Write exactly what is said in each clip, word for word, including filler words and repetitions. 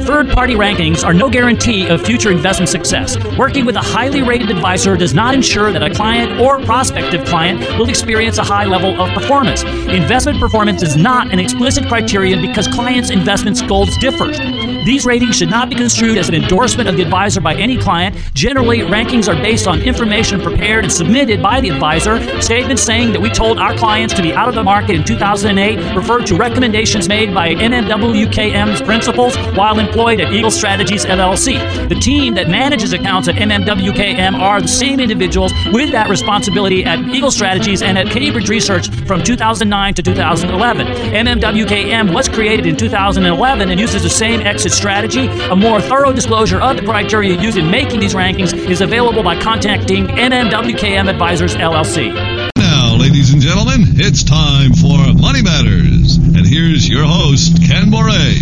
Third-party rankings are no guarantee of future investment success. Working with a highly rated advisor does not ensure that a client or prospective client will experience a high level of performance. Investment performance is not an explicit criterion because clients' investment goals differ. These ratings should not be construed as an endorsement of the advisor by any client. Generally, rankings are based on information prepared and submitted by the advisor. Statements saying that we told our clients to be out of the market in two thousand eight refer to recommendations made by M M W K M's principals while employed at Eagle Strategies L L C. The team that manages accounts at M M W K M are the same individuals with that responsibility at Eagle Strategies and at Cambridge Research from two thousand nine to two thousand eleven. M M W K M was created in two thousand eleven and uses the same exit strategy. A more thorough disclosure of the criteria used in making these rankings is available by contacting M M W K M Advisors L L C. Now, ladies and gentlemen, it's time for Money Matters. And here's your host, Ken Moray.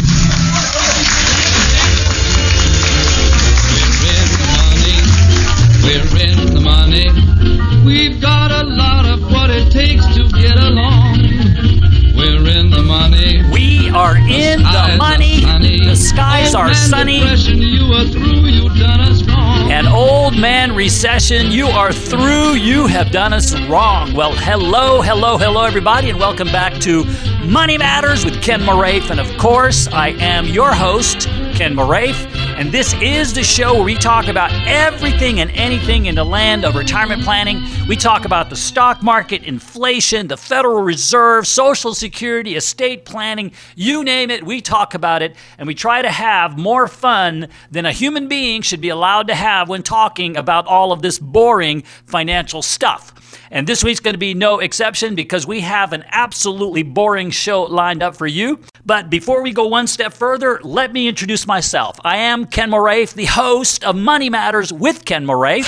We're in the money. We've got a lot of what it takes to get along. We're in the money. We are in the money. The skies are sunny. You are through. You done us wrong. An old man recession. You are through. You have done us wrong. Well, hello, hello, hello, everybody, and welcome back to Money Matters with Ken Moraif. And of course, I am your host, Ken Moraif. And this is the show where we talk about everything and anything in the land of retirement planning. We talk about the stock market, inflation, the Federal Reserve, Social Security, estate planning, you name it, we talk about it. And we try to have more fun than a human being should be allowed to have when talking about all of this boring financial stuff. And this week's going to be no exception because we have an absolutely boring show lined up for you. But before we go one step further, let me introduce myself. I am Ken Moraif, the host of Money Matters with Ken Moraif.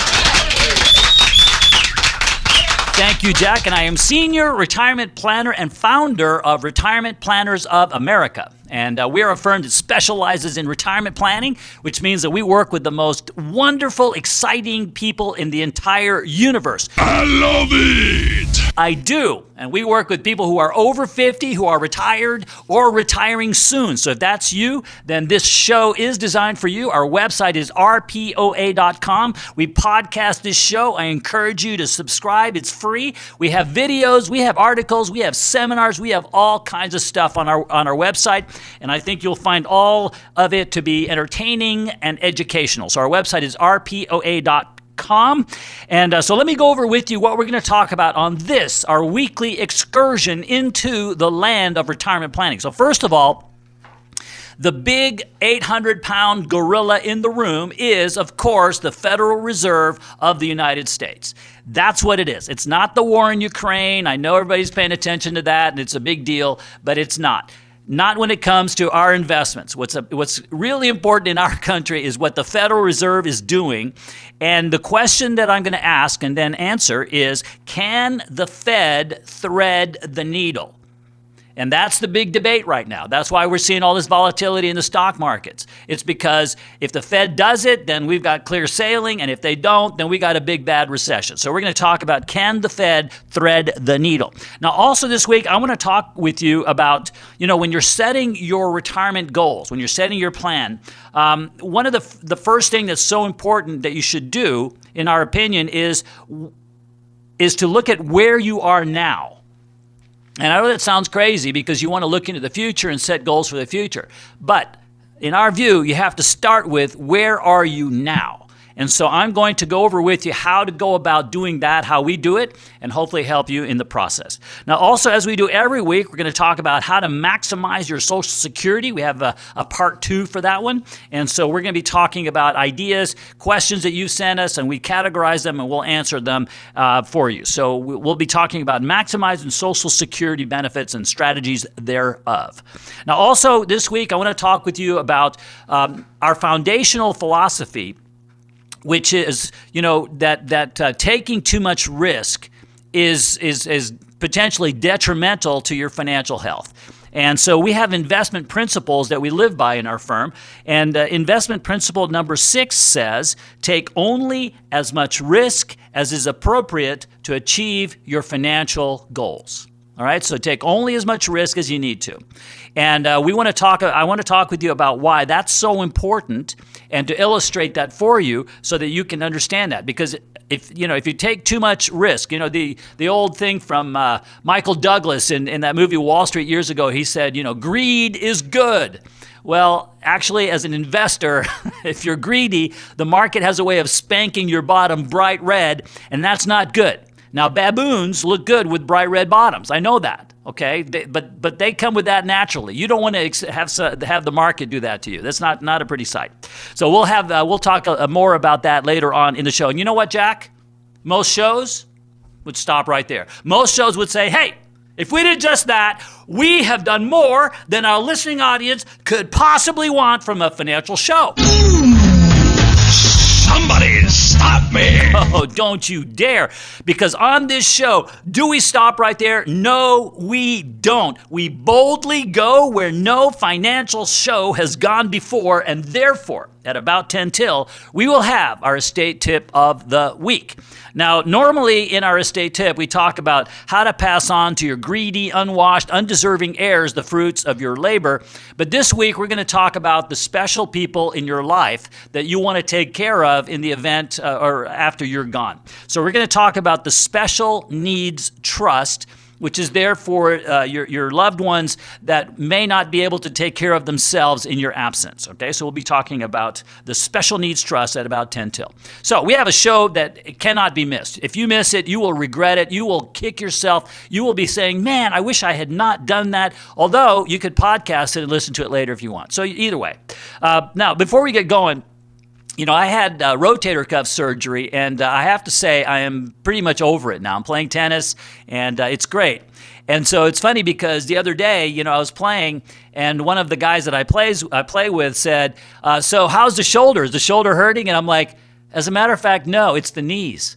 Thank you, Jack. And I am Senior Retirement Planner and founder of Retirement Planners of America. And uh, we're a firm that specializes in retirement planning, which means that we work with the most wonderful, exciting people in the entire universe. I love it! I do. And we work with people who are over fifty, who are retired or retiring soon. So if that's you, then this show is designed for you. Our website is R P O A dot com. We podcast this show. I encourage you to subscribe. It's free. We have videos, we have articles, we have seminars, we have all kinds of stuff on our on our website. And I think you'll find all of it to be entertaining and educational. So our website is R P O A dot com. And uh, so let me go over with you what we're going to talk about on this, our weekly excursion into the land of retirement planning. So first of all, the big eight hundred pound gorilla in the room is, of course, the Federal Reserve of the United States. That's what it is. It's not the war in Ukraine. I know everybody's paying attention to that, and it's a big deal, but it's not. Not when it comes to our investments. What's a, what's really important in our country is what the Federal Reserve is doing. And the question that I'm going to ask and then answer is, can the Fed thread the needle? And that's the big debate right now. That's why we're seeing all this volatility in the stock markets. It's because if the Fed does it, then we've got clear sailing. And if they don't, then we got a big bad recession. So we're going to talk about, can the Fed thread the needle? Now, also this week, I want to talk with you about, you know, when you're setting your retirement goals, when you're setting your plan, um, one of the, the first thing that's so important that you should do, in our opinion, is, is to look at where you are now. And I know that sounds crazy because you want to look into the future and set goals for the future. But in our view, you have to start with, where are you now? And so I'm going to go over with you how to go about doing that, how we do it, and hopefully help you in the process. Now, also, as we do every week, we're going to talk about how to maximize your Social Security. We have a, a part two for that one. And so we're going to be talking about ideas, questions that you sent us, and we categorize them and we'll answer them uh, for you. So we'll be talking about maximizing Social Security benefits and strategies thereof. Now, also this week, I want to talk with you about um, our foundational philosophy, which is, you know, that that uh, taking too much risk is is is potentially detrimental to your financial health. And so we have investment principles that we live by in our firm. And uh, investment principle number six says, take only as much risk as is appropriate to achieve your financial goals. All right, so take only as much risk as you need to. And uh, we want to talk, I want to talk with you about why that's so important and to illustrate that for you so that you can understand that. Because if, you know, if you take too much risk, you know, the, the old thing from uh, Michael Douglas in, in that movie Wall Street years ago, he said, you know, greed is good. Well, actually, as an investor, if you're greedy, the market has a way of spanking your bottom bright red, and that's not good. Now, baboons look good with bright red bottoms. I know that, okay? They, but but they come with that naturally. You don't want to ex- have have the market do that to you. That's not, not a pretty sight. So we'll have uh, we'll talk uh, more about that later on in the show. And you know what, Jack? Most shows would stop right there. Most shows would say, hey, if we did just that, we have done more than our listening audience could possibly want from a financial show. Somebody stop me! Oh, don't you dare. Because on this show, do we stop right there? No, we don't. We boldly go where no financial show has gone before, and therefore, at about ten till, we will have our estate tip of the week. Now, normally in our estate tip, we talk about how to pass on to your greedy, unwashed, undeserving heirs the fruits of your labor. But this week, we're going to talk about the special people in your life that you want to take care of in the event uh, or after you're gone. So we're going to talk about the Special Needs Trust, which is there for uh, your, your loved ones that may not be able to take care of themselves in your absence, okay? So we'll be talking about the Special Needs Trust at about ten till. So we have a show that cannot be missed. If you miss it, you will regret it. You will kick yourself. You will be saying, man, I wish I had not done that, although you could podcast it and listen to it later if you want. So either way. Uh, now, before we get going, you know, I had uh, rotator cuff surgery, and uh, I have to say I am pretty much over it now. I'm playing tennis, and uh, it's great. And so it's funny because the other day, you know, I was playing, and one of the guys that I plays I play with said, uh, so how's the shoulder? Is the shoulder hurting? And I'm like, as a matter of fact, no, it's the knees.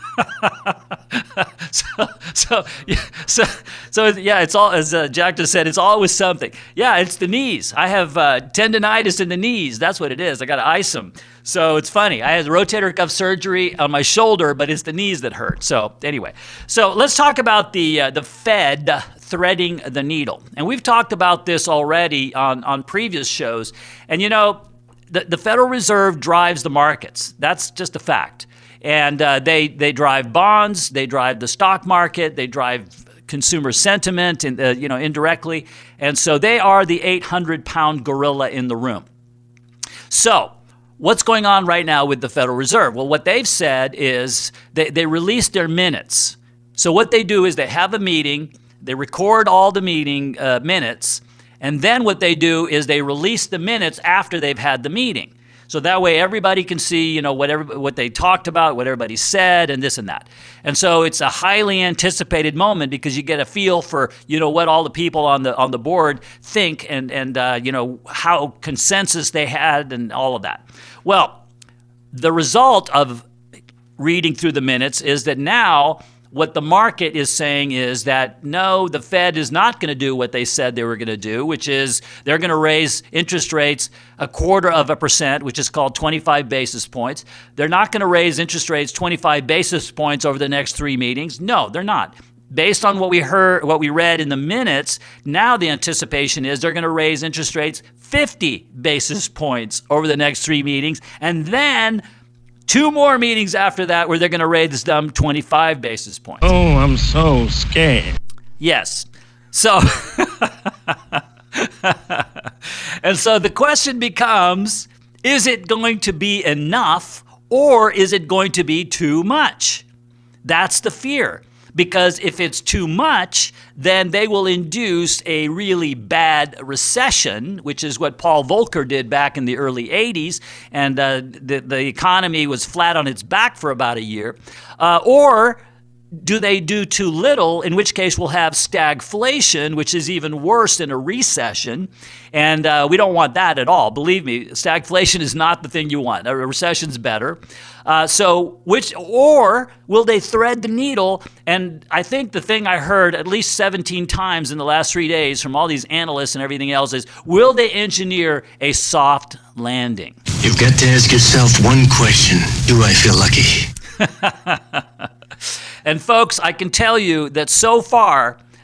so, so, yeah, so, so, yeah, it's all, as uh, Jack just said, it's always something. Yeah, it's the knees. I have uh, tendonitis in the knees. That's what it is. I got to ice them. So it's funny. I had rotator cuff surgery on my shoulder, but it's the knees that hurt. So anyway, so let's talk about the uh, the Fed threading the needle. And we've talked about this already on, on previous shows. And, you know, the, the Federal Reserve drives the markets. That's just a fact. And uh, they they drive bonds, they drive the stock market, they drive consumer sentiment, and uh, you know, indirectly. And so they are the eight hundred pound gorilla in the room. So what's going on right now with the Federal Reserve? Well, what they've said is they, they released their minutes. So what they do is they have a meeting, they record all the meeting uh, minutes, and then what they do is they release the minutes after they've had the meeting. So that way everybody can see, you know, whatever what they talked about, what everybody said, and this and that. And so it's a highly anticipated moment because you get a feel for, you know, what all the people on the on the board think and and uh, you know, how consensus they had and all of that. Well, the result of reading through the minutes is that now what the market is saying is that, no, the Fed is not going to do what they said they were going to do, which is they're going to raise interest rates a quarter of a percent, which is called twenty-five basis points. They're not going to raise interest rates twenty-five basis points over the next three meetings. No, they're not. Based on what we heard, what we read in the minutes, now the anticipation is they're going to raise interest rates fifty basis points over the next three meetings, and then two more meetings after that where they're going to raise them twenty-five basis points. Oh, I'm so scared. Yes. So, and so the question becomes, is it going to be enough or is it going to be too much? That's the fear. Because if it's too much, then they will induce a really bad recession, which is what Paul Volcker did back in the early eighties, and uh, the, the economy was flat on its back for about a year. Uh, or do they do too little, in which case we'll have stagflation, which is even worse than a recession, and uh, we don't want that at all. Believe me, stagflation is not the thing you want. A recession's better. Uh, so, which, or will they thread the needle? And I think the thing I heard at least seventeen times in the last three days from all these analysts and everything else is, will they engineer a soft landing? You've got to ask yourself one question. Do I feel lucky? And folks, I can tell you that so far,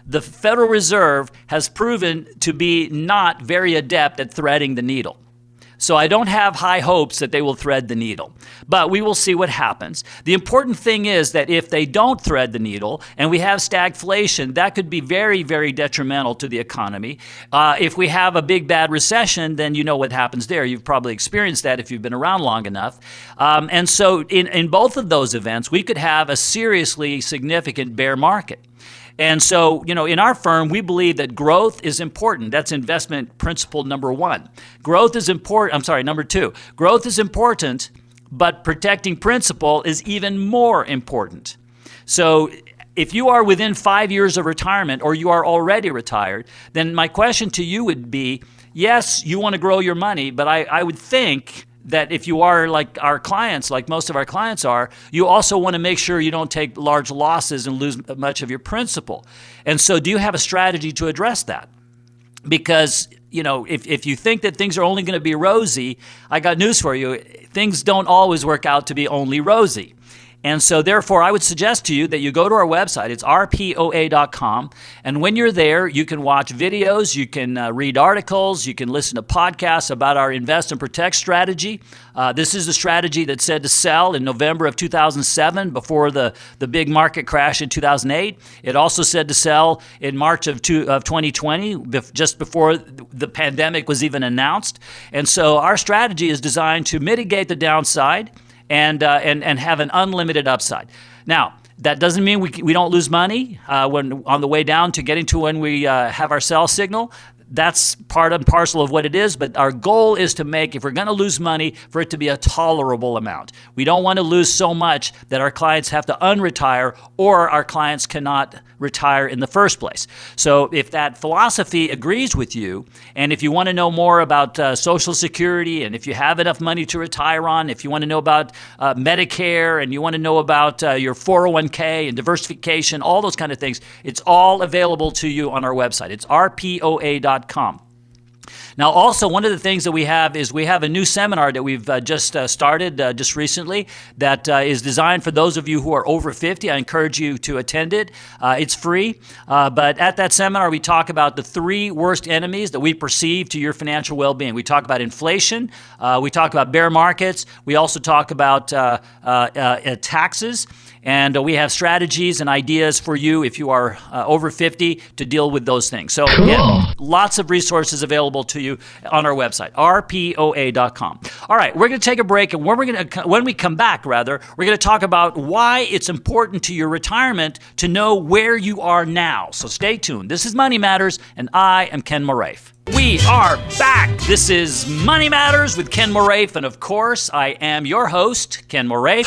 the Federal Reserve has proven to be not very adept at threading the needle. So I don't have high hopes that they will thread the needle, but we will see what happens. The important thing is that if they don't thread the needle and we have stagflation, that could be very, very detrimental to the economy. Uh, if we have a big bad recession, then you know what happens there. You've probably experienced that if you've been around long enough. Um, and so in, in both of those events, we could have a seriously significant bear market. And so, you know, in our firm, we believe that growth is important. That's investment principle number one. Growth is important. I'm sorry, number two. Growth is important, but protecting principle is even more important. So if you are within five years of retirement or you are already retired, then my question to you would be, yes, you want to grow your money, but I, I would think that if you are like our clients, like most of our clients are, you also want to make sure you don't take large losses and lose much of your principal. And so do you have a strategy to address that? Because, you know, if, if you think that things are only going to be rosy, I got news for you. Things don't always work out to be only rosy. And so therefore, I would suggest to you that you go to our website. It's R P O A dot com. And when you're there, you can watch videos, you can uh, read articles, you can listen to podcasts about our invest and protect strategy. Uh, this is the strategy that said to sell in November of two thousand seven before the, the big market crash in two thousand eight. It also said to sell in March of, two, of twenty twenty, just before the pandemic was even announced. And so our strategy is designed to mitigate the downside and uh, and and have an unlimited upside. Now, that doesn't mean we we don't lose money uh, when on the way down to getting to when we uh, have our sell signal. That's part and parcel of what it is, but our goal is to make, if we're going to lose money, for it to be a tolerable amount. We don't want to lose so much that our clients have to unretire or our clients cannot retire in the first place. So if that philosophy agrees with you, and if you want to know more about uh, Social Security, and if you have enough money to retire on, if you want to know about uh, Medicare, and you want to know about uh, your four oh one k and diversification, all those kind of things, it's all available to you on our website. It's R P O A dot com. Now, also, one of the things that we have is we have a new seminar that we've uh, just uh, started uh, just recently that uh, is designed for those of you who are over fifty. I encourage you to attend it. Uh, it's free, uh, but at that seminar, we talk about the three worst enemies that we perceive to your financial well-being. We talk about inflation. Uh, we talk about bear markets. We also talk about uh, uh, uh, taxes. And uh, we have strategies and ideas for you if you are uh, over fifty to deal with those things. So cool. Again, lots of resources available to you on our website, R P O A dot com. All right, we're going to take a break, and when, we're going to, when we come back, rather, we're going to talk about why it's important to your retirement to know where you are now. So stay tuned. This is Money Matters, and I am Ken Moraif. We are back. This is Money Matters with Ken Moraif, and of course, I am your host, Ken Moraif.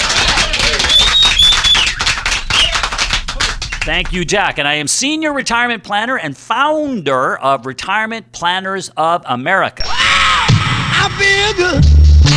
Thank you, Jack. And I am Senior Retirement Planner and founder of Retirement Planners of America. Wow, I feel good.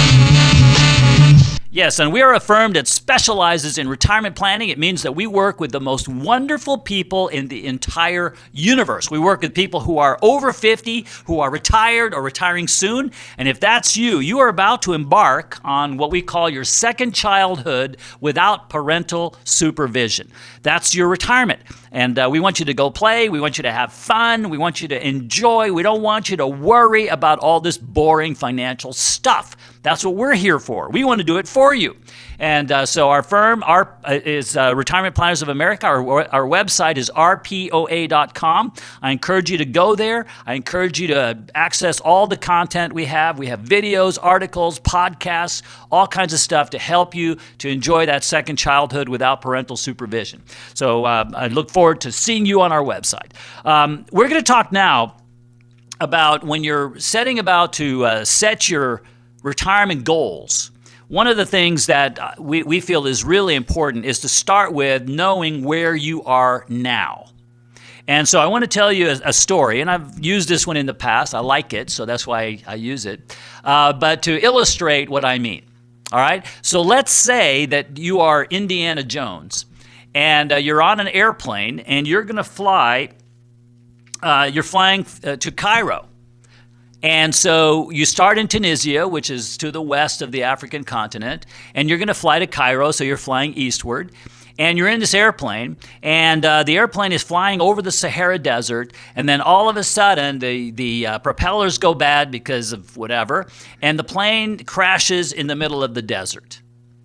Yes, and we are a firm that specializes in retirement planning. It means that we work with the most wonderful people in the entire universe. We work with people who are over fifty, who are retired or retiring soon. And if that's you, you are about to embark on what we call your second childhood without parental supervision. That's your retirement. And uh, we want you to go play. We want you to have fun. We want you to enjoy. We don't want you to worry about all this boring financial stuff. That's what we're here for. We want to do it for you. And uh, so our firm our, uh, is uh, Retirement Planners of America. Our, our website is R P O A dot com. I encourage you to go there. I encourage you to access all the content we have. We have videos, articles, podcasts, all kinds of stuff to help you to enjoy that second childhood without parental supervision. So uh, I look forward to seeing you on our website. Um, we're going to talk now about when you're setting about to uh, set your retirement goals. One of the things that we, we feel is really important is to start with knowing where you are now. And so I want to tell you a, a story, and I've used this one in the past. I like it, so that's why I, I use it. Uh, but to illustrate what I mean, all right? So let's say that you are Indiana Jones, and uh, you're on an airplane, and you're going to fly, uh, you're flying uh, to Cairo. And so you start in Tunisia, which is to the west of the African continent, and you're going to fly to Cairo, so you're flying eastward. and you're in this airplane, and uh, the airplane is flying over the Sahara Desert, and then all of a sudden the, the uh, propellers go bad because of whatever, and the plane crashes in the middle of the desert.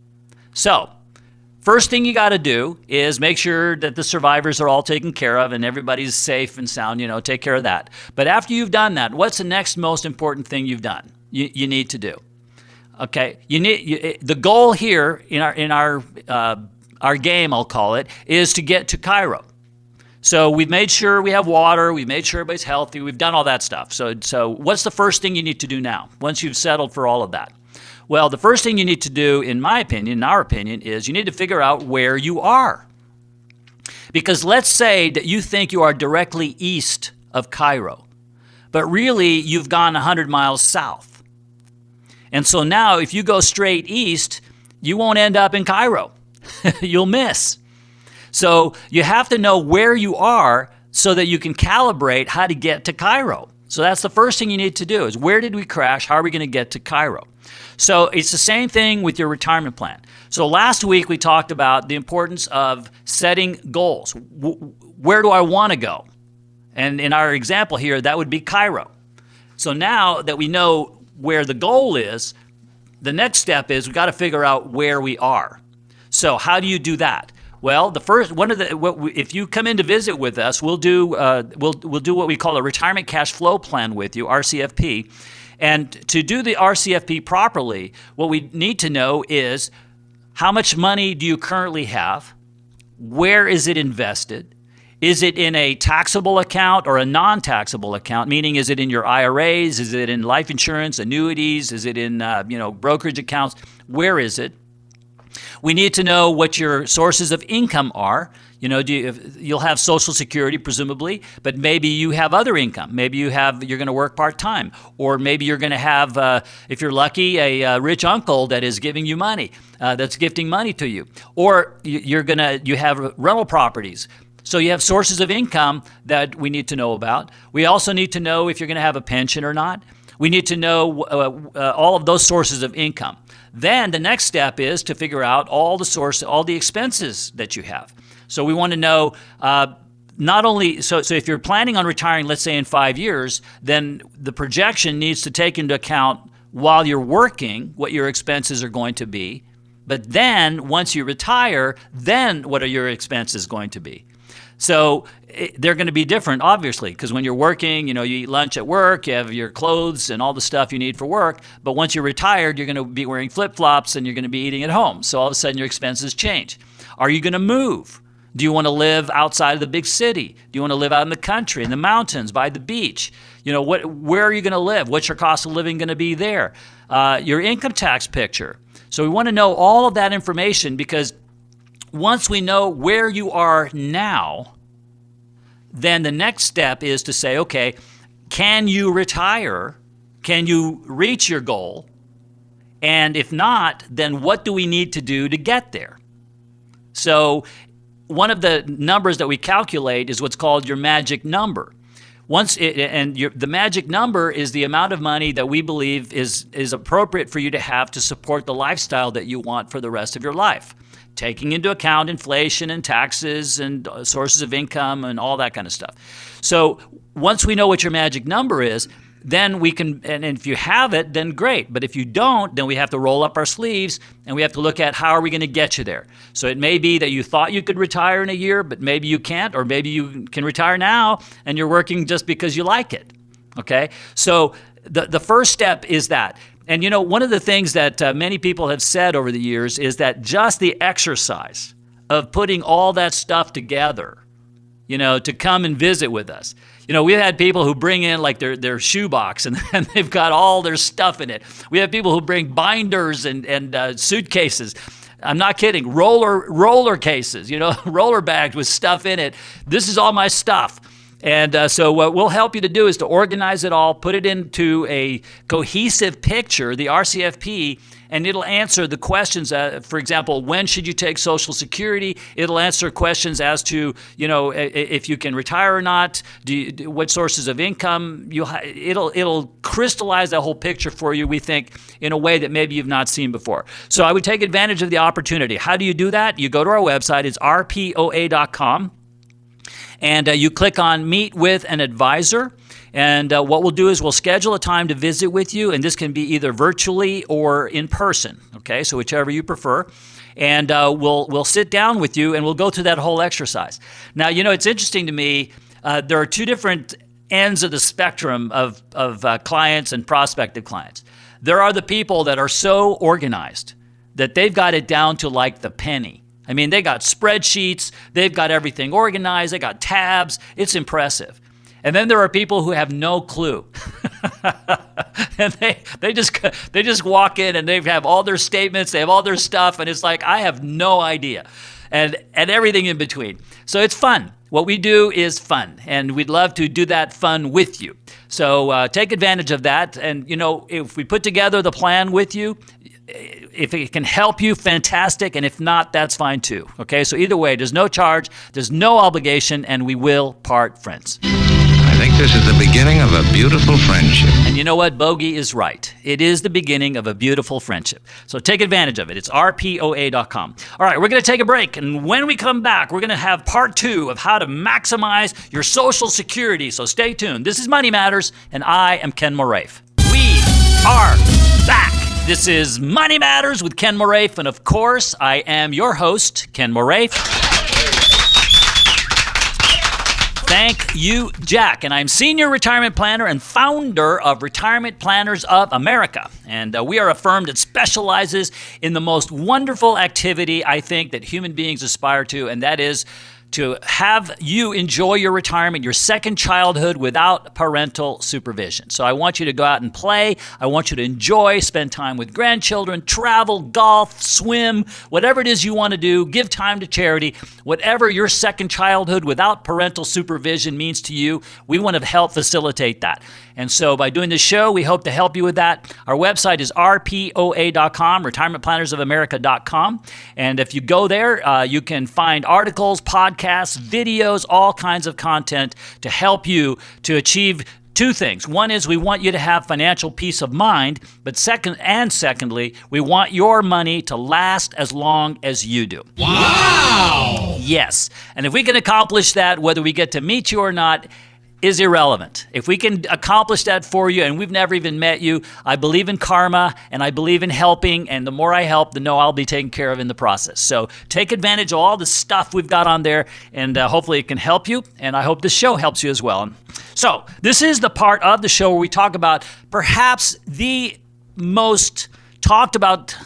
So, first thing you got to do is make sure that the survivors are all taken care of and everybody's safe and sound, you know, take care of that. But after you've done that, what's the next most important thing you've done, you, you need to do? Okay, you need you, the goal here in our in our uh, our game, I'll call it, is to get to Cairo. So we've made sure we have water, we've made sure everybody's healthy, we've done all that stuff. So so what's the first thing you need to do now once you've settled for all of that? Well, the first thing you need to do, in my opinion, in our opinion, is you need to figure out where you are. Because let's say that you think you are directly east of Cairo, but really you've gone one hundred miles south. And so now if you go straight east, you won't end up in Cairo. You'll miss. So you have to know where you are so that you can calibrate how to get to Cairo. So that's the first thing you need to do is where did we crash? How are we going to get to Cairo? So it's the same thing with your retirement plan. So last week we talked about the importance of setting goals. Where do I want to go? And in our example here, that would be Cairo. So now that we know where the goal is, the next step is we've got to figure out where we are. So how do you do that? Well, the first one of the what we, if you come in to visit with us, we'll do uh, we'll we'll do what we call a retirement cash flow plan with you, R C F P. And to do the R C F P properly, what we need to know is how much money do you currently have? Where is it invested? Is it in a taxable account or a non-taxable account? Meaning, is it in your I R As? Is it in life insurance, annuities? Is it in uh, you know brokerage accounts? Where is it? We need to know what your sources of income are. You know, do you, you'll have Social Security presumably, but maybe you have other income. Maybe you have you're going to work part time, or maybe you're going to have, uh, if you're lucky, a, a rich uncle that is giving you money, uh, that's gifting money to you, or you're going to you have rental properties. So you have sources of income that we need to know about. We also need to know if you're going to have a pension or not. We need to know uh, uh, all of those sources of income. Then the next step is to figure out all the source, all the expenses that you have. So we want to know uh, not only, so, so if you're planning on retiring, let's say in five years, then the projection needs to take into account while you're working what your expenses are going to be. But then once you retire, then what are your expenses going to be? So it, they're going to be different, obviously, because when you're working, you know, you eat lunch at work, you have your clothes and all the stuff you need for work. But once you're retired, you're going to be wearing flip-flops and you're going to be eating at home. So all of a sudden your expenses change. Are you going to move? Do you want to live outside of the big city? Do you want to live out in the country, in the mountains, by the beach? You know, what? Where are you going to live? What's your cost of living going to be there? Uh, your income tax picture. So we want to know all of that information because once we know where you are now, then the next step is to say, okay, can you retire? Can you reach your goal? And if not, then what do we need to do to get there? So one of the numbers that we calculate is what's called your magic number. Once it, and your, the magic number is the amount of money that we believe is, is appropriate for you to have to support the lifestyle that you want for the rest of your life, taking into account inflation and taxes and sources of income and all that kind of stuff. So once we know what your magic number is, then we can, and if you have it, then great. But if you don't, then we have to roll up our sleeves and we have to look at how are we going to get you there. So it may be that you thought you could retire in a year, but maybe you can't, or maybe you can retire now and you're working just because you like it. Okay? So the, the first step is that. And you know, one of the things that uh, many people have said over the years is that just the exercise of putting all that stuff together, you know, to come and visit with us. You know, we've had people who bring in like their, their shoebox and, and they've got all their stuff in it. We have people who bring binders and, and uh, suitcases. I'm not kidding. Roller roller cases, you know, roller bags with stuff in it. This is all my stuff. And uh, so what we'll help you to do is to organize it all, put it into a cohesive picture, the R C F P, and it'll answer the questions. Uh, for example, when should you take Social Security? It'll answer questions as to, you know, if you can retire or not. Do you, what sources of income? You, it'll it'll crystallize that whole picture for you. We think in a way that maybe you've not seen before. So I would take advantage of the opportunity. How do you do that? You go to our website. It's R P O A dot com. And uh, you click on Meet with an Advisor. And uh, what we'll do is we'll schedule a time to visit with you. And this can be either virtually or in person. Okay, so whichever you prefer. And uh, we'll we'll sit down with you and we'll go through that whole exercise. Now, you know, it's interesting to me. Uh, there are two different ends of the spectrum of, of uh, clients and prospective clients. There are the people that are so organized that they've got it down to like the penny. I mean, they got spreadsheets, they've got everything organized, they got tabs. It's impressive. And then there are people who have no clue. And they they just they just walk in and they have all their statements, they have all their stuff, and it's like, I have no idea. And and everything in between. So it's fun. What we do is fun, and we'd love to do that fun with you. So uh, take advantage of that. And, you know, if we put together the plan with you, if it can help you, fantastic. And if not, that's fine too. Okay, so either way, there's no charge, there's no obligation, and we will part friends. I think this is the beginning of a beautiful friendship. And you know what? Bogey is right. It is the beginning of a beautiful friendship. So take advantage of it. It's R P O A dot com. All right, we're going to take a break. And when we come back, we're going to have part two of how to maximize your Social Security. So stay tuned. This is Money Matters, and I am Ken Moraif. We are back. This is Money Matters with Ken Moraif. And of course, I am your host, Ken Moraif. Thank you, Jack. And I'm Senior Retirement Planner and founder of Retirement Planners of America. And uh, we are a firm that specializes in the most wonderful activity, I think, that human beings aspire to, and that is to have you enjoy your retirement, your second childhood without parental supervision. So I want you to go out and play. I want you to enjoy, spend time with grandchildren, travel, golf, swim, whatever it is you want to do, give time to charity. Whatever your second childhood without parental supervision means to you, we want to help facilitate that. And so by doing this show, we hope to help you with that. Our website is R P O A dot com, retirement planners of america dot com. And if you go there, uh, you can find articles, podcasts, videos, all kinds of content to help you to achieve two things. One is we want you to have financial peace of mind, but second and secondly, we want your money to last as long as you do. Wow! Yes. And if we can accomplish that, whether we get to meet you or not, is irrelevant. If we can accomplish that for you, and we've never even met you, I believe in karma, and I believe in helping, and the more I help, the more I'll be taken care of in the process. So take advantage of all the stuff we've got on there, and uh, hopefully it can help you, and I hope this show helps you as well. So this is the part of the show where we talk about perhaps the most talked about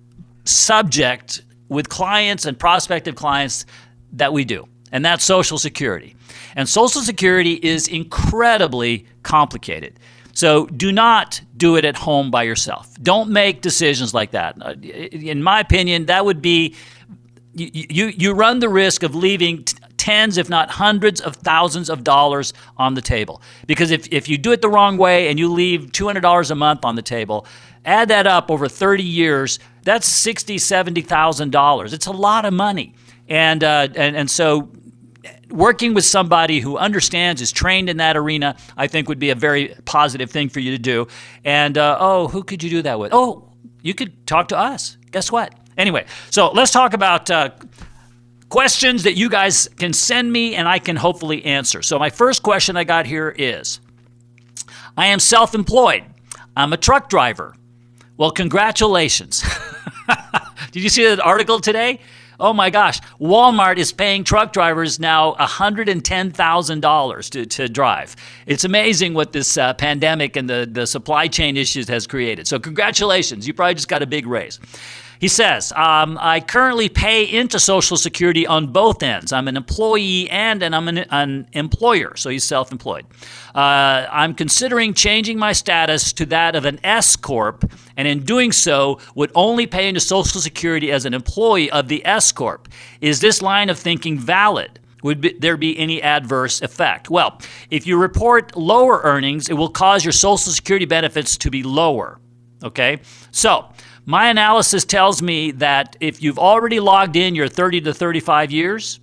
subject with clients and prospective clients that we do, and that's Social Security. And Social Security is incredibly complicated. So do not do it at home by yourself. Don't make decisions like that. In my opinion, that would be, you, you, you run the risk of leaving t- tens, if not hundreds of thousands of dollars on the table. Because if, if you do it the wrong way and you leave two hundred dollars a month on the table, add that up over thirty years, that's sixty thousand dollars, seventy thousand dollars. It's a lot of money. And, uh, and, and so working with somebody who understands, is trained in that arena, I think would be a very positive thing for you to do. And, uh, oh, who could you do that with? Oh, you could talk to us. Guess what? Anyway, so let's talk about uh, questions that you guys can send me and I can hopefully answer. So my first question I got here is, I am self-employed. I'm a truck driver. Well, congratulations. Did you see that article today? Oh my gosh, Walmart is paying truck drivers now one hundred ten thousand dollars to, to drive. It's amazing what this uh, pandemic and the, the supply chain issues has created. So congratulations, you probably just got a big raise. He says, um, I currently pay into Social Security on both ends. I'm an employee and, and I'm an, an employer, so he's self-employed. Uh, I'm considering changing my status to that of an S Corp, and in doing so, would only pay into Social Security as an employee of the S Corp. Is this line of thinking valid? would be, there be any adverse effect? Well, if you report lower earnings, it will cause your Social Security benefits to be lower, okay? So my analysis tells me that if you've already logged in your thirty to thirty-five years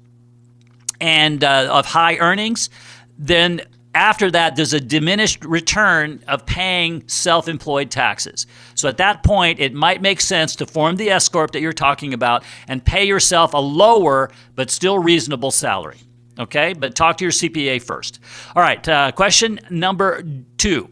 and uh, of high earnings, then after that, there's a diminished return of paying self-employed taxes. So at that point, it might make sense to form the S-Corp that you're talking about and pay yourself a lower but still reasonable salary. Okay? But talk to your C P A first. All right, uh, question number two.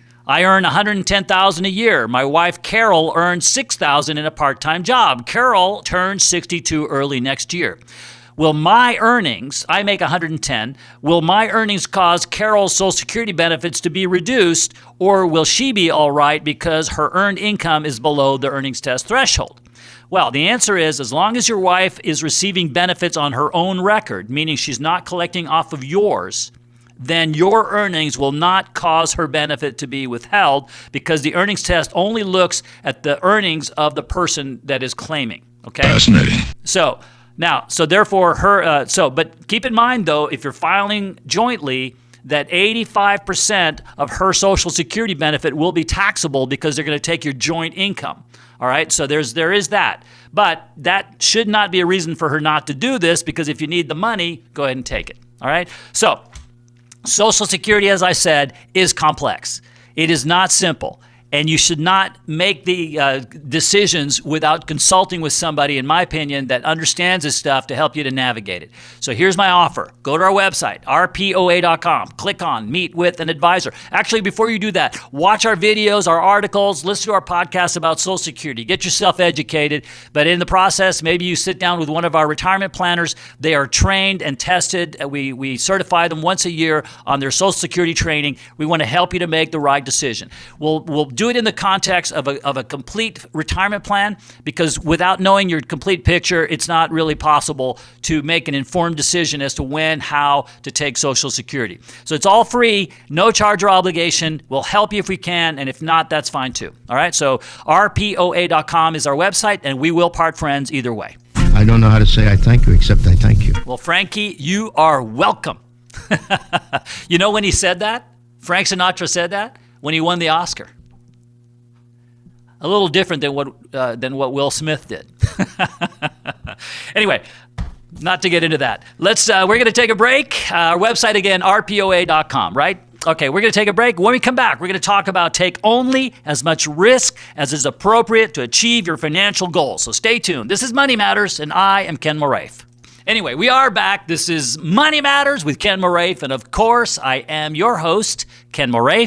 I earn one hundred ten thousand dollars a year. My wife, Carol, earns six thousand dollars in a part-time job. Carol turns sixty-two early next year. Will my earnings, I make one hundred ten, will my earnings cause Carol's Social Security benefits to be reduced, or will she be all right because her earned income is below the earnings test threshold? Well, the answer is as long as your wife is receiving benefits on her own record, meaning she's not collecting off of yours, then your earnings will not cause her benefit to be withheld because the earnings test only looks at the earnings of the person that is claiming. Okay? Fascinating. So, Now, so therefore, her. Uh, so, but keep in mind though, if you're filing jointly, that eighty-five percent of her Social Security benefit will be taxable because they're going to take your joint income. All right, so there's there is that, but that should not be a reason for her not to do this because if you need the money, go ahead and take it. All right, so Social Security, as I said, is complex. It is not simple. And you should not make the uh, decisions without consulting with somebody, in my opinion, that understands this stuff to help you to navigate it. So here's my offer. Go to our website, R P O A dot com. Click on Meet with an Advisor. Actually, before you do that, watch our videos, our articles, listen to our podcasts about Social Security. Get yourself educated. But in the process, maybe you sit down with one of our retirement planners. They are trained and tested. We, we certify them once a year on their Social Security training. We want to help you to make the right decision. We'll, we'll do Do it in the context of a, of a complete retirement plan because without knowing your complete picture, it's not really possible to make an informed decision as to when, how to take Social Security. So it's all free, no charge or obligation. We'll help you if we can, and if not, that's fine too. All right, so R P O A dot com is our website, and we will part friends either way. I don't know how to say I thank you except I thank you. Well, Frankie, you are welcome. You know when he said that? Frank Sinatra said that when he won the Oscar. A little different than what uh, than what Will Smith did. Anyway, not to get into that. Let's. Uh, we're going to take a break. Uh, our website again, R P O A dot com. Right? Okay. We're going to take a break. When we come back, we're going to talk about take only as much risk as is appropriate to achieve your financial goals. So stay tuned. This is Money Matters, and I am Ken Moraif. Anyway, we are back. This is Money Matters with Ken Moraif, and of course, I am your host, Ken Moraif.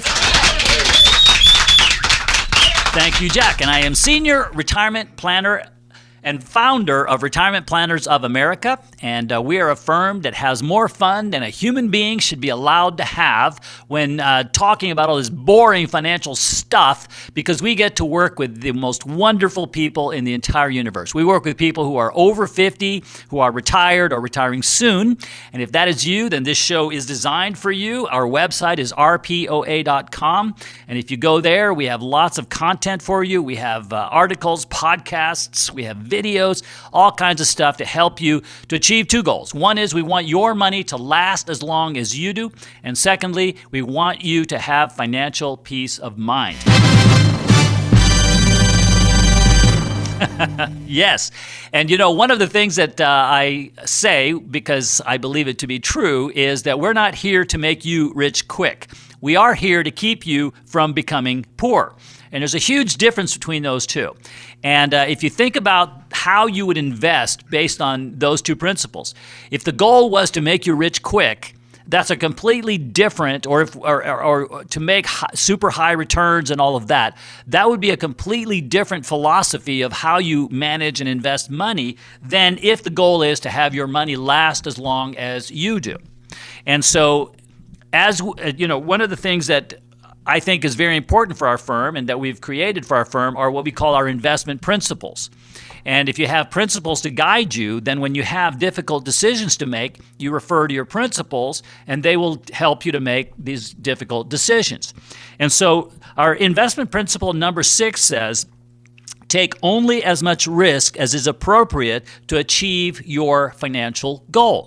Thank you, Jack. And I am Senior Retirement Planner and founder of Retirement Planners of America. And uh, we are a firm that has more fun than a human being should be allowed to have when uh, talking about all this boring financial stuff, because we get to work with the most wonderful people in the entire universe. We work with people who are over fifty, who are retired or retiring soon. And if that is you, then this show is designed for you. Our website is R P O A dot com. And if you go there, we have lots of content for you. We have uh, articles, podcasts, we have videos, all kinds of stuff to help you to achieve two goals. One is we want your money to last as long as you do. And secondly, we want you to have financial peace of mind. Yes. And you know, one of the things that uh, I say, because I believe it to be true, is that we're not here to make you rich quick. We are here to keep you from becoming poor. And there's a huge difference between those two. And uh, if you think about how you would invest based on those two principles, if the goal was to make you rich quick, that's a completely different, or if, or, or, or to make high, super high returns and all of that, that would be a completely different philosophy of how you manage and invest money than if the goal is to have your money last as long as you do. And so, as you know, one of the things that I think is very important for our firm and that we've created for our firm are what we call our investment principles. And if you have principles to guide you, then when you have difficult decisions to make, you refer to your principles and they will help you to make these difficult decisions. And so our investment principle number six says, take only as much risk as is appropriate to achieve your financial goals.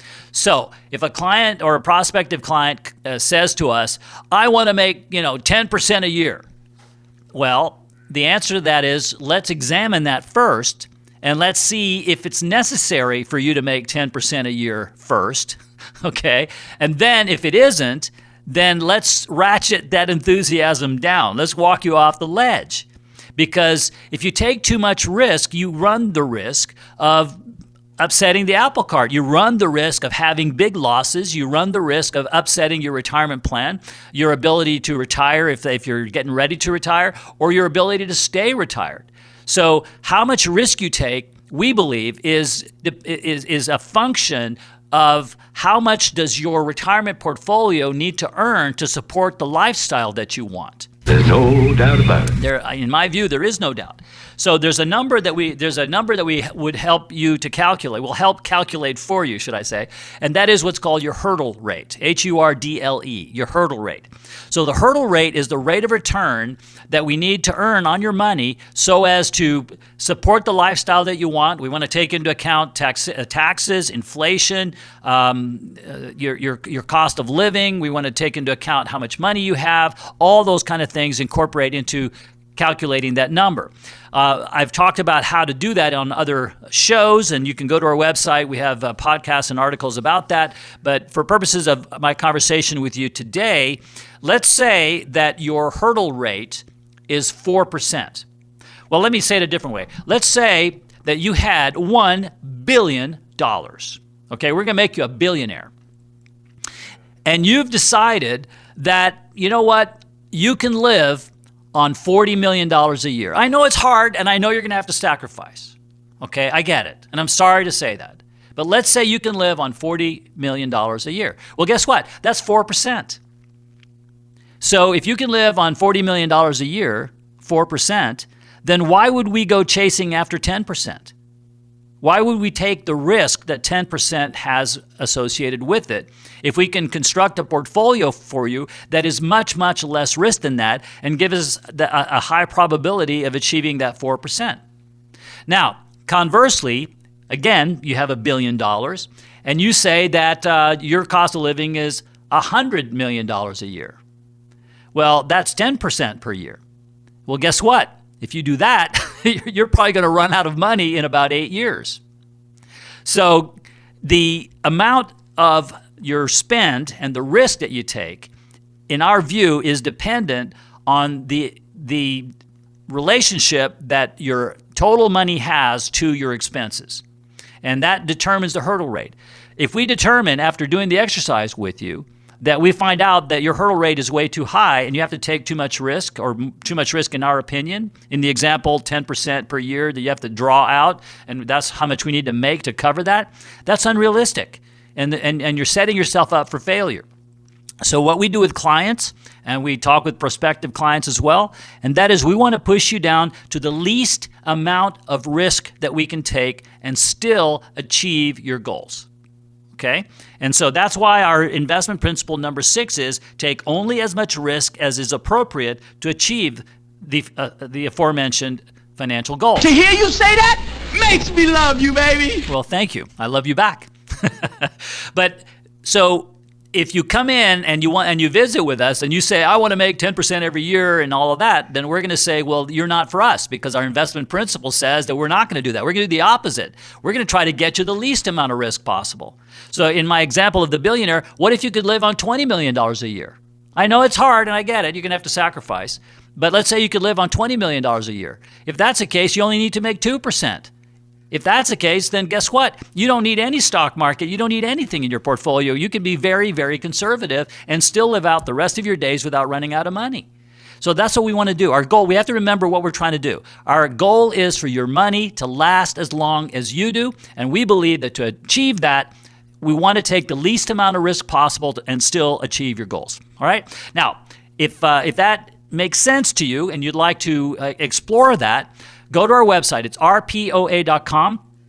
So if a client or a prospective client uh, says to us, I want to make, you know, ten percent a year. Well, the answer to that is, let's examine that first, and let's see if it's necessary for you to make ten percent a year first, okay? And then if it isn't, then let's ratchet that enthusiasm down. Let's walk you off the ledge. Because if you take too much risk, you run the risk of upsetting the apple cart. You run the risk of having big losses. You run the risk of upsetting your retirement plan, your ability to retire if, if you're getting ready to retire, or your ability to stay retired. So how much risk you take, we believe, is, is, is a function of how much does your retirement portfolio need to earn to support the lifestyle that you want. There's no doubt about it. There, in my view, there is no doubt. So there's a number that we there's a number that we would help you to calculate. We'll help calculate for you, should I say, and that is what's called your hurdle rate, H U R D L E, your hurdle rate. So the hurdle rate is the rate of return that we need to earn on your money so as to support the lifestyle that you want. We want to take into account tax, uh, taxes, inflation, um, uh, your your your cost of living. We want to take into account how much money you have. All those kind of things incorporate into calculating that number. Uh, I've talked about how to do that on other shows, and you can go to our website. We have uh, podcasts and articles about that. But for purposes of my conversation with you today, let's say that your hurdle rate is four percent. Well, let me say it a different way. Let's say that you had one billion dollars. Okay, we're going to make you a billionaire. And you've decided that, you know what, you can live on forty million dollars a year. I know it's hard, and I know you're going to have to sacrifice. Okay, I get it, and I'm sorry to say that. But let's say you can live on forty million dollars a year. Well, guess what? That's four percent. So if you can live on forty million dollars a year, four percent, then why would we go chasing after ten percent? Why would we take the risk that ten percent has associated with it if we can construct a portfolio for you that is much, much less risk than that and give us a high probability of achieving that four percent? Now, conversely, again, you have a billion dollars and you say that uh, your cost of living is one hundred million dollars a year. Well, that's ten percent per year. Well, guess what? If you do that, you're probably going to run out of money in about eight years. So the amount of your spend and the risk that you take, in our view, is dependent on the the relationship that your total money has to your expenses. And that determines the hurdle rate. If we determine after doing the exercise with you that we find out that your hurdle rate is way too high and you have to take too much risk, or too much risk in our opinion, in the example, ten percent per year that you have to draw out, and that's how much we need to make to cover that, that's unrealistic. And, and, and you're setting yourself up for failure. So what we do with clients, and we talk with prospective clients as well, and that is we want to push you down to the least amount of risk that we can take and still achieve your goals. Okay? And so that's why our investment principle number six is take only as much risk as is appropriate to achieve the uh, the aforementioned financial goals. To hear you say that makes me love you, baby. Well, thank you. I love you back. But so if you come in and you want and you visit with us and you say, I want to make ten percent every year and all of that, then we're going to say, well, you're not for us, because our investment principle says that we're not going to do that. We're going to do the opposite. We're going to try to get you the least amount of risk possible. So in my example of the billionaire, what if you could live on twenty million dollars a year? I know it's hard, and I get it. You're going to have to sacrifice. But let's say you could live on twenty million dollars a year. If that's the case, you only need to make two percent. If that's the case, then guess what? You don't need any stock market. You don't need anything in your portfolio. You can be very, very conservative and still live out the rest of your days without running out of money. So that's what we want to do. Our goal, we have to remember what we're trying to do. Our goal is for your money to last as long as you do, and we believe that to achieve that, we want to take the least amount of risk possible to, and still achieve your goals. All right? Now, if uh, if that makes sense to you and you'd like to uh, explore that, go to our website. It's R P O A dot com.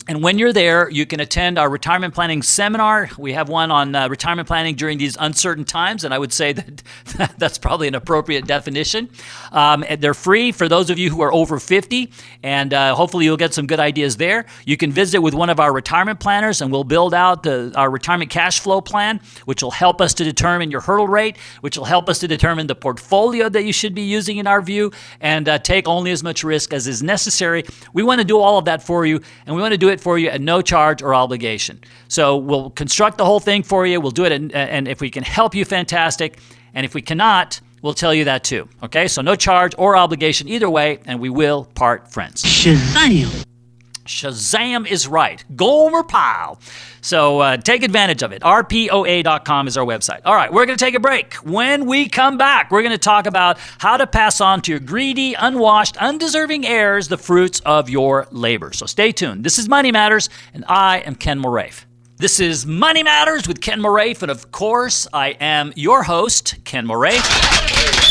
And when you're there, you can attend our retirement planning seminar. We have one on uh, retirement planning during these uncertain times, and I would say that that's probably an appropriate definition. Um, and they're free for those of you who are over fifty, and uh, hopefully you'll get some good ideas there. You can visit with one of our retirement planners, and we'll build out the, our retirement cash flow plan, which will help us to determine your hurdle rate, which will help us to determine the portfolio that you should be using in our view, and uh, take only as much risk as is necessary. We want to do all of that for you, and we want to do it for you at no charge or obligation. So we'll construct the whole thing for you. We'll do it, and, and if we can help you, fantastic. And if we cannot, we'll tell you that too. Okay, so no charge or obligation either way, and we will part friends. Shazam! Shazam is right. Gomer Pyle. So uh, take advantage of it. R P O A dot com is our website. All right, we're going to take a break. When we come back, we're going to talk about how to pass on to your greedy, unwashed, undeserving heirs the fruits of your labor. So stay tuned. This is Money Matters, and I am Ken Moraif. This is Money Matters with Ken Moraif, and of course, I am your host, Ken Moraif.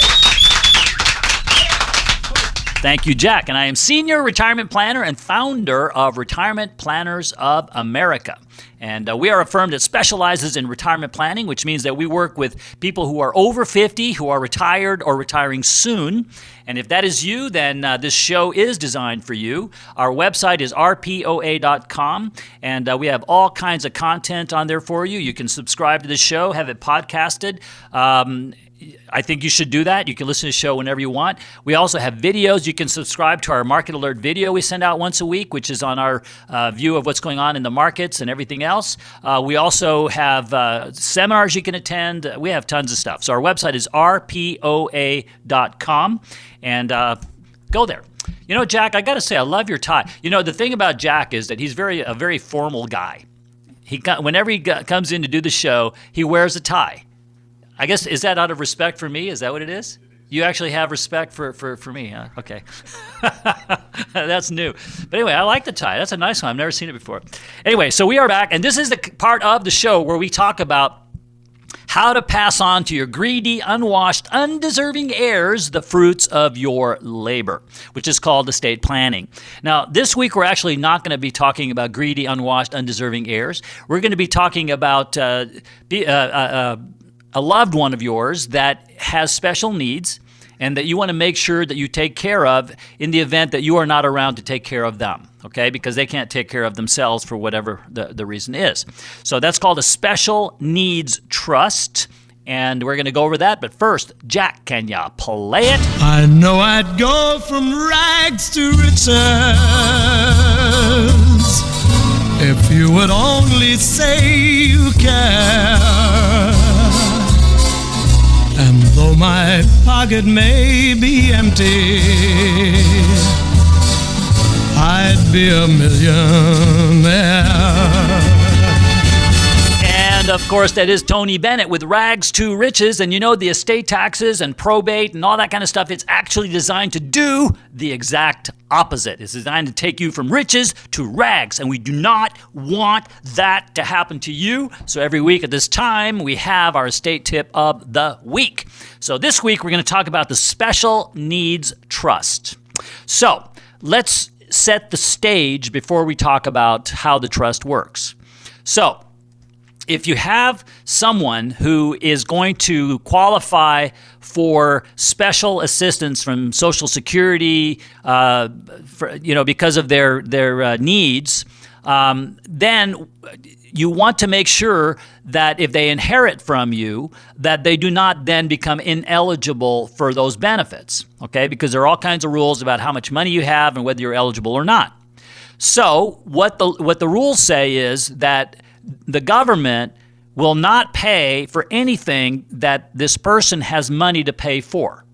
Thank you, Jack. And I am Senior Retirement Planner and founder of Retirement Planners of America. And uh, we are a firm that specializes in retirement planning, which means that we work with people who are over fifty, who are retired or retiring soon. And if that is you, then uh, this show is designed for you. Our website is R P O A dot com, and uh, we have all kinds of content on there for you. You can subscribe to the show, have it podcasted. Um, I think you should do that. You can listen to the show whenever you want. We also have videos. You can subscribe to our Market Alert video we send out once a week, which is on our uh, view of what's going on in the markets and everything else. Uh, we also have uh, seminars you can attend. We have tons of stuff. So our website is R P O A dot com, and uh, go there. You know, Jack, I got to say, I love your tie. You know, the thing about Jack is that he's very a very formal guy. He Whenever he comes in to do the show, he wears a tie. I guess, is that out of respect for me? Is that what it is? You actually have respect for, for, for me, huh? Okay. That's new. But anyway, I like the tie. That's a nice one. I've never seen it before. Anyway, so we are back, and this is the part of the show where we talk about how to pass on to your greedy, unwashed, undeserving heirs the fruits of your labor, which is called estate planning. Now, this week we're actually not going to be talking about greedy, unwashed, undeserving heirs. We're going to be talking about uh, be, uh, uh, uh, a loved one of yours that has special needs and that you want to make sure that you take care of in the event that you are not around to take care of them, okay? Because they can't take care of themselves for whatever the, the reason is. So that's called a special needs trust, and we're going to go over that. But first, Jack, can you play it? I know I'd go from rags to riches if you would only say you care. And though my pocket may be empty, I'd be a millionaire. And of course, that is Tony Bennett with Rags to Riches. And you know, the estate taxes and probate and all that kind of stuff, it's actually designed to do the exact opposite. It's designed to take you from riches to rags. And we do not want that to happen to you. So every week at this time, we have our estate tip of the week. So this week, we're going to talk about the Special Needs Trust. So let's set the stage before we talk about how the trust works. So if you have someone who is going to qualify for special assistance from Social Security, uh, for, you know, because of their their uh, needs, um, then you want to make sure that if they inherit from you, that they do not then become ineligible for those benefits, okay? Because there are all kinds of rules about how much money you have and whether you're eligible or not. So what the what the rules say is that the government will not pay for anything that this person has money to pay for.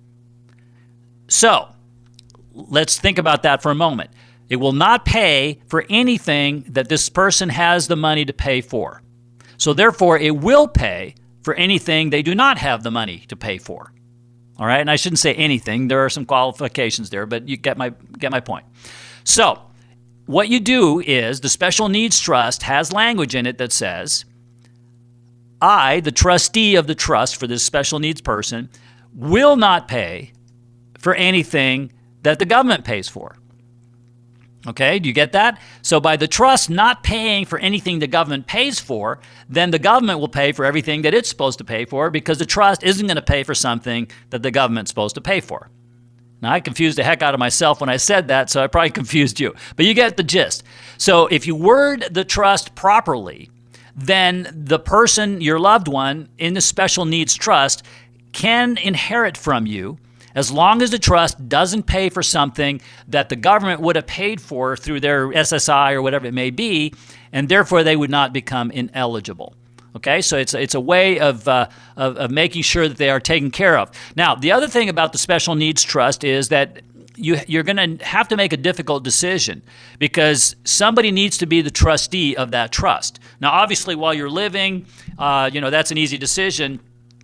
So let's think about that for a moment. It will not pay for anything that this person has the money to pay for. So therefore, it will pay for anything they do not have the money to pay for. All right? And I shouldn't say anything. There are some qualifications there, but you get my get my point. So what you do is the Special Needs Trust has language in it that says, I, the trustee of the trust for this special needs person, will not pay for anything that the government pays for. Okay, do you get that? So by the trust not paying for anything the government pays for, then the government will pay for everything that it's supposed to pay for because the trust isn't going to pay for something that the government's supposed to pay for. Now, I confused the heck out of myself when I said that, so I probably confused you. But you get the gist. So if you word the trust properly, then the person, your loved one, in the special needs trust can inherit from you as long as the trust doesn't pay for something that the government would have paid for through their S S I or whatever it may be, and therefore they would not become ineligible. Okay, so it's it's a way of, uh, of of making sure that they are taken care of. Now, the other thing about the special needs trust is that you you're going to have to make a difficult decision because somebody needs to be the trustee of that trust. Now, obviously, while you're living, uh, you know that's an easy decision.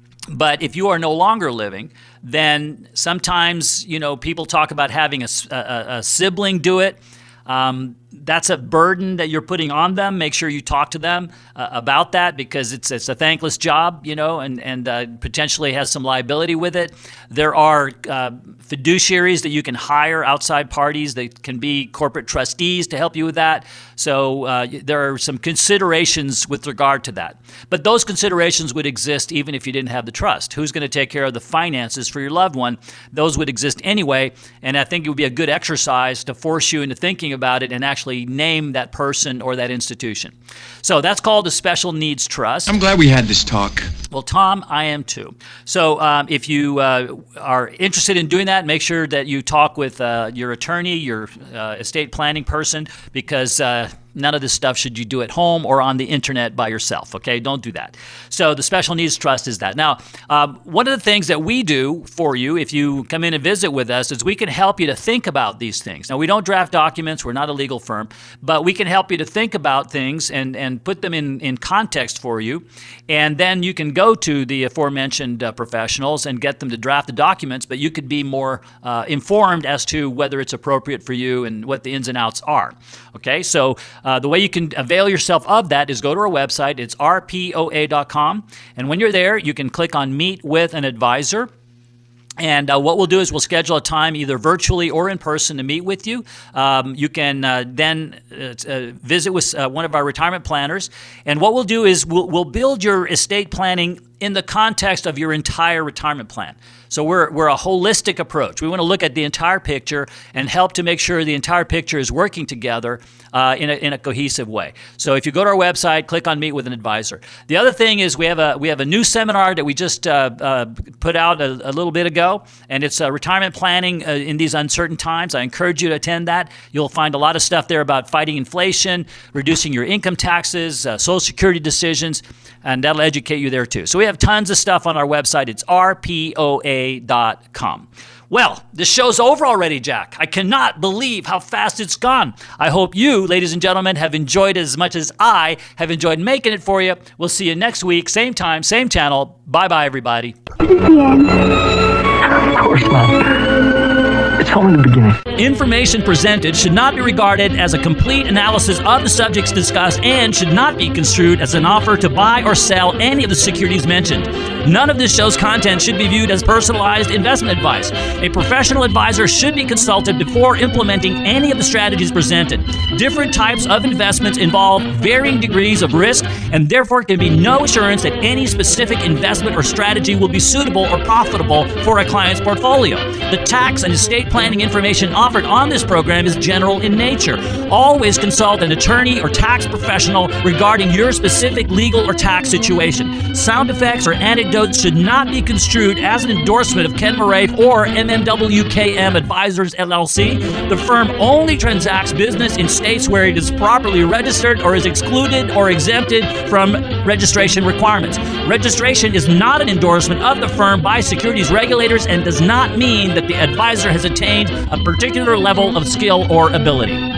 But if you are no longer living, then sometimes, you know, people talk about having a, a, a sibling do it. Um, that's a burden that you're putting on them. Make sure you talk to them uh, about that because it's it's a thankless job, you know, and, and uh, potentially has some liability with it. There are uh, fiduciaries that you can hire, outside parties that can be corporate trustees to help you with that. So uh, there are some considerations with regard to that. But those considerations would exist even if you didn't have the trust. Who's going to take care of the finances for your loved one? Those would exist anyway, and I think it would be a good exercise to force you into thinking about it and actually name that person or that institution. So that's called a special needs trust. I'm glad we had this talk. Well, Tom, I am too. So um, if you uh, are interested in doing that, make sure that you talk with uh, your attorney, your uh, estate planning person, because uh, none of this stuff should you do at home or on the internet by yourself, okay? Don't do that. So the special needs trust is that. Now, um, one of the things that we do for you if you come in and visit with us is we can help you to think about these things. Now, we don't draft documents. We're not a legal firm, but we can help you to think about things and, and put them in, in context for you, and then you can go to the aforementioned uh, professionals and get them to draft the documents, but you could be more uh, informed as to whether it's appropriate for you and what the ins and outs are, okay? So Uh, the way you can avail yourself of that is go to our website. It's R P O A dot com. And when you're there, you can click on Meet with an Advisor. And uh, what we'll do is we'll schedule a time either virtually or in person to meet with you. Um, you can uh, then uh, uh, visit with uh, one of our retirement planners. And what we'll do is we'll, we'll build your estate planning in the context of your entire retirement plan. So we're, we're a holistic approach. We want to look at the entire picture and help to make sure the entire picture is working together uh, in, a, in a cohesive way. So if you go to our website, click on Meet with an Advisor. The other thing is we have a we have a new seminar that we just uh, uh, put out a, a little bit ago, and it's uh, retirement planning uh, in these uncertain times. I encourage you to attend that. You'll find a lot of stuff there about fighting inflation, reducing your income taxes, uh, Social Security decisions, and that'll educate you there too. So we have tons of stuff on our website. It's R P O A dot com. Well, this show's over already, Jack. I cannot believe how fast it's gone. I hope you, ladies and gentlemen, have enjoyed it as much as I have enjoyed making it for you. We'll see you next week, same time, same channel. Bye-bye, everybody. Is this the end? Of course not. It's only the beginning. Information presented should not be regarded as a complete analysis of the subjects discussed and should not be construed as an offer to buy or sell any of the securities mentioned. None of this show's content should be viewed as personalized investment advice. A professional advisor should be consulted before implementing any of the strategies presented. Different types of investments involve varying degrees of risk, and therefore can be no assurance that any specific investment or strategy will be suitable or profitable for a client's portfolio. The tax and estate planning information offered on this program is general in nature. Always consult an attorney or tax professional regarding your specific legal or tax situation. Sound effects or anecdotes should not be construed as an endorsement of Ken Moraif or M M W K M Advisors L L C. The firm only transacts business in states where it is properly registered or is excluded or exempted from registration requirements. Registration is not an endorsement of the firm by securities regulators and does not mean that the advisor has attained a particular level of skill or ability.